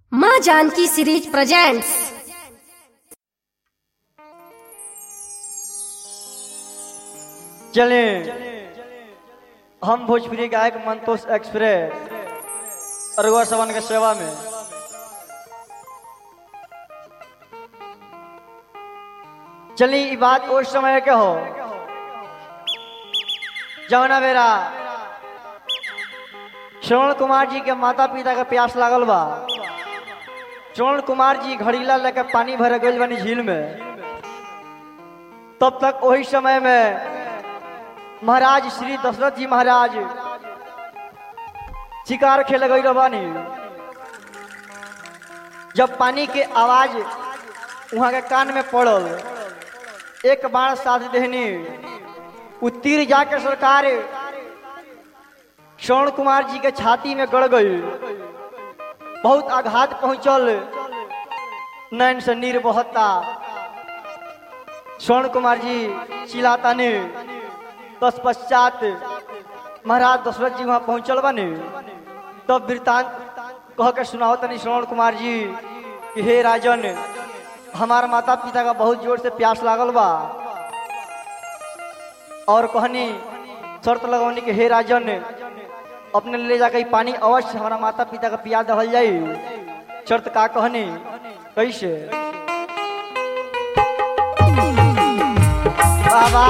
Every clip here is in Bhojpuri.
माँ जानकी सीरीज प्रेजेंट्स। चले हम भोजपुरी गायक मंतोष एक्सप्रेस अरगुआ सवन के सेवा में चली ई बात उस समय के हो जवना बेरा श्रवण कुमार जी के माता पिता के प्यास लागल बा। श्रवण कुमार जी घड़ीला लेके पानी भर गइल बानी झील में। तब तक वही समय में महाराज श्री दशरथ जी महाराज शिकार खेले गई बानी। जब पानी के आवाज वहां के कान में पड़ल, एक बाण साध देहनी, उ तीर जाके सरकार श्रवण कुमार जी के छाती में गड़ गई। बहुत आघात पहुंचल, नैन से नीर बहता। श्रवण कुमार जी चिल्लातानी। तत्पश्चात महाराज दशरथ जी वहां पहुंचल बने। तब वृतांत कह के सुनाओ तनी श्रवण कुमार जी कि हे राजन, हमार माता पिता का बहुत जोर से प्यास लागल बा। और कहनी शर्त लगौनी कि हे राजन, अपने ले जाकर पानी अवश्य हमारा माता पिता का पिया दहल जाई। शर्त का कहनी कैसे? बाबा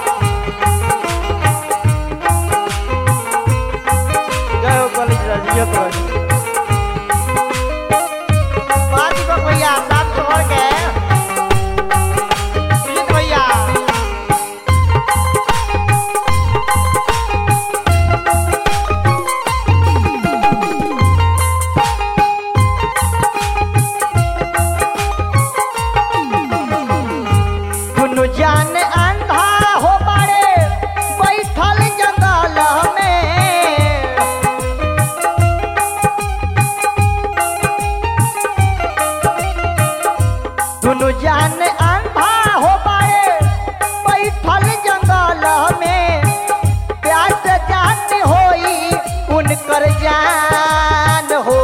जय हो कॉलेज राजियत राजी पाँच को भैया सात छोड़ के भैया जान अंधा हो पड़े बैठल जंगल में। दुनु जान अंधा हो पड़े बैठल जंगल में। प्यास जान होई उनकर जान हो।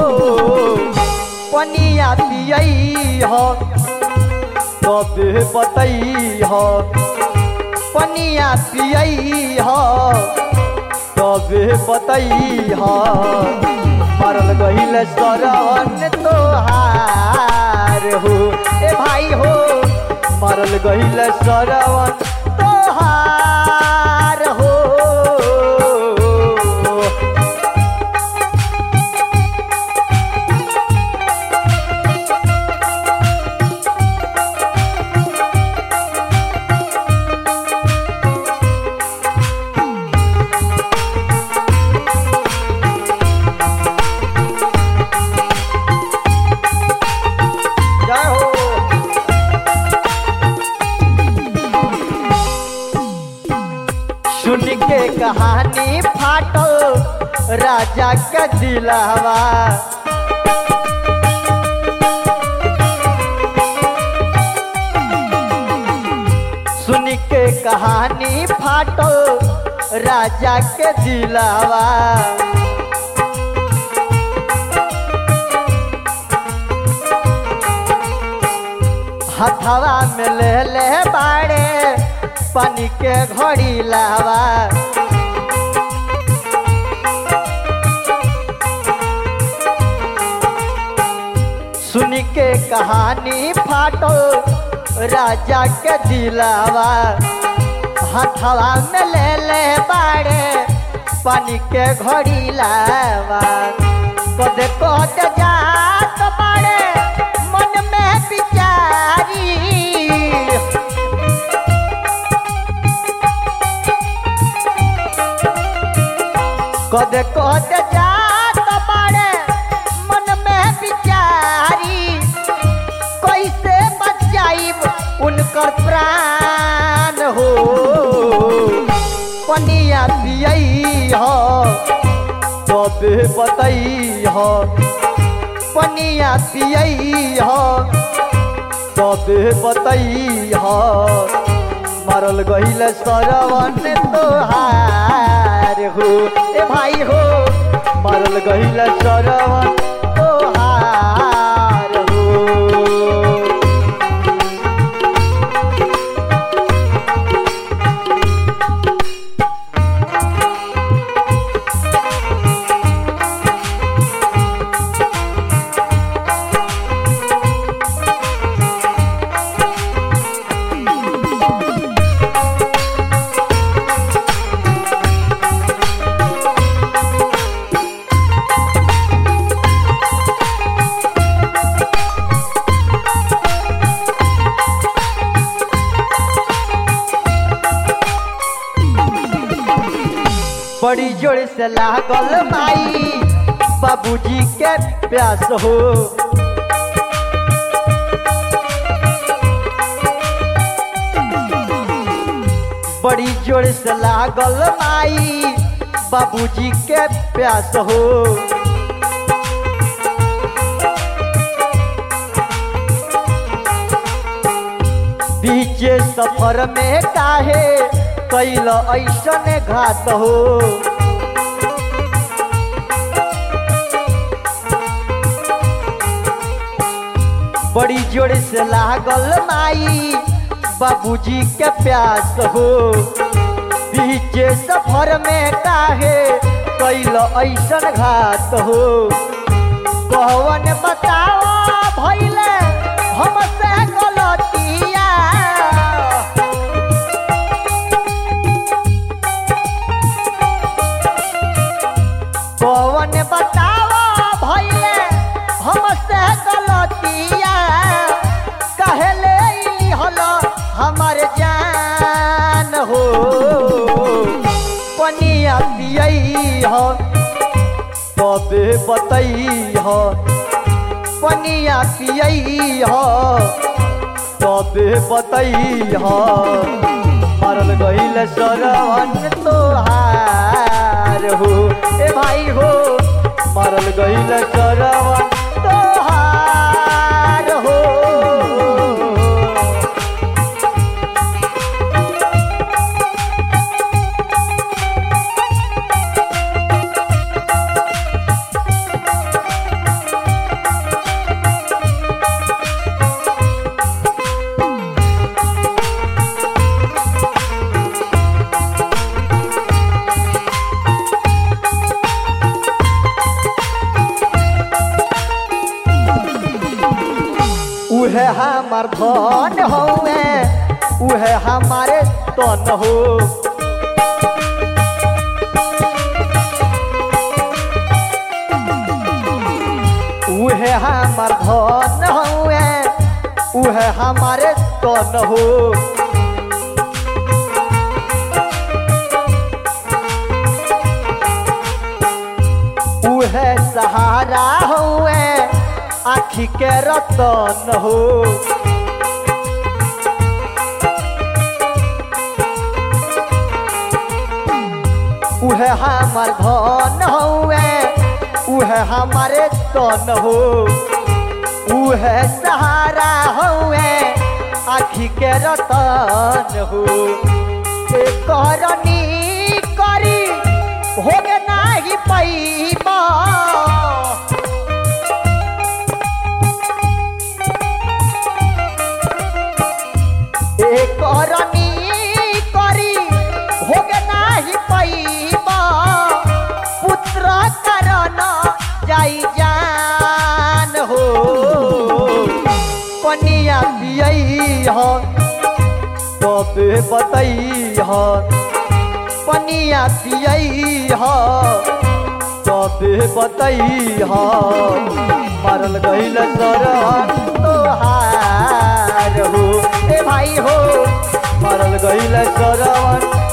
पनिया पियई हो तबे बतई हो। पनिया पियई हो तबे बतई हो। मरल गईल सरवन तोहार हो। ए भाई हो, मरल गईल सरवन तोहार हो। सुन के कहानी फाटल राजा का दिलावा। सुन के कहानी फाटल राजा के दिलावा। हथवा में ले ले बाड़े पानी के घड़ी लावा। सुन के कहानी फाटो राजा के दिलावा। हथवा में ले ले बाड़े पानी के घड़ी लावा। कद कद जात बाड़े मन में विचारी। कद कद जात बाड़े मन में विचारी। कैसे बचाइब उनकर प्राण हो। पनिया पियई हो तबे बतई हो। पनिया पियई हो तबे बतई हो। मरल गईल सरवन तोहार हो। ए भाई हो, मरल गईल सरवन तोहार बड़ी जोर से लागल माई बाबूजी के प्यास हो। बड़ी जोर से लागल माई बाबूजी के प्यास हो। बीचे सफर में काहे कैल ऐसन घात हो। बड़ी जोर से लागल माई बाबूजी के प्यास हो। बीचे सफर में काहे कैल ऐसन घात हो। कौन बताओ भइले हमसे गलतिया। कौन बताओ भइले हमसे गलतिया। कहले हल हमार जान हो। पनिया पियई हो तबे बतई हो। पनिया पियई हो तबे बतई हो। मरल गईल सरवन तोहार हो। ए भाई हो मरल गईल सरवन तोहार हो। उहे हमार धन होवे उहे हमारे तन हो। उहे हमार धन होवे उहे हमारे तन हो। उहे सहारा होवे आखी के रतन हो। उहे हमार धन हुए उहे हमारे तन हो। उहे सहारा हुए आखी के रतन हो। करनी करी होगे नाही पैबा। करनी करी होगे नाही पैबा। पुत्र करन जाई जान हो। पनिया पियई हो तबे बतई हो। पनिया पियई हो तबे बतई हो। मरल गईल सरवन तोहार हो। ए भाई हो मरल गईल सरवन